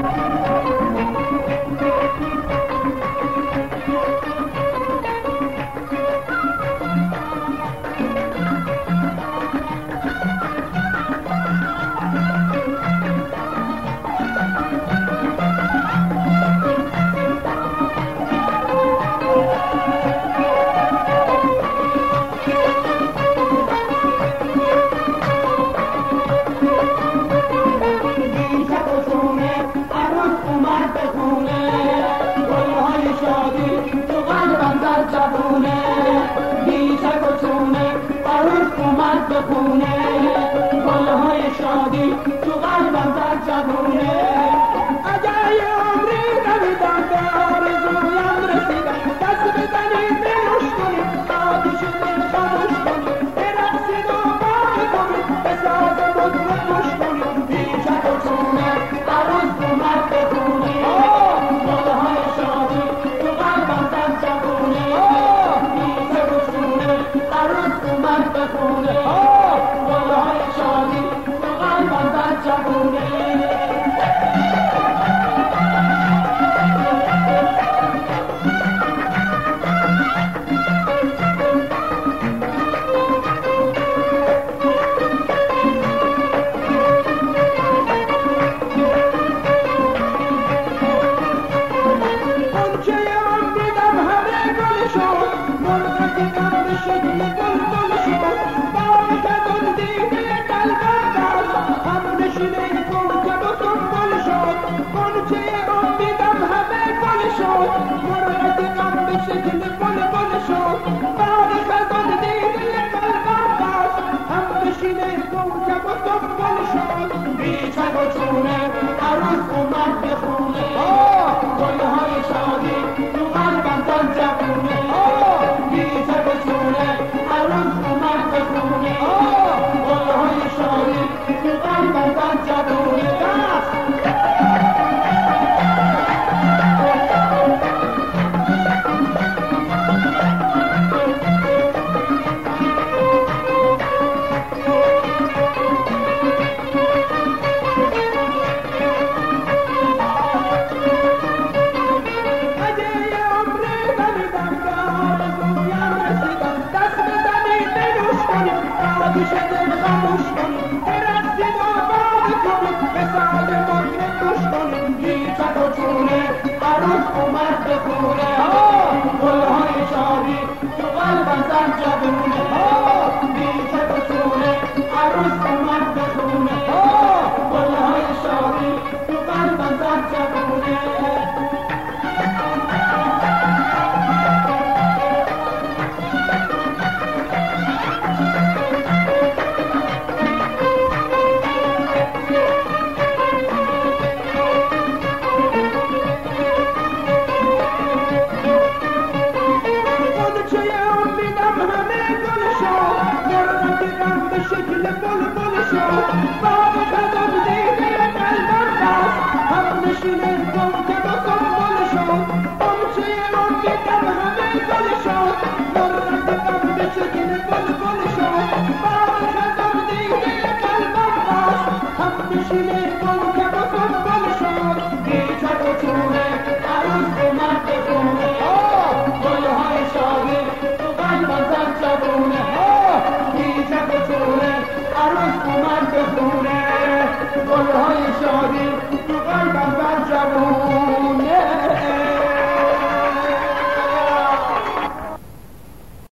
بخونه گلهای شادی تو قلبم در جوونه اگر یه عمری نمیدم به آرزویم رسیدم دست بزنید بروش کنید آتیش دل خاموش کنید برقصید و باقی کنید به ساز مطرب گوش کنید بیشک و چونه عروس اومد بخونه گلهای شادی تو قلبم در جوونه بیشک و چونه عروس اومد بخونه بیچک و چونه عروس اومد بخونه گلهای شادی تو قلبم در جوونه بیچک و چونه عروس اومد بخونه گلهای شادی تو قلبم در جوونه گلهای شادی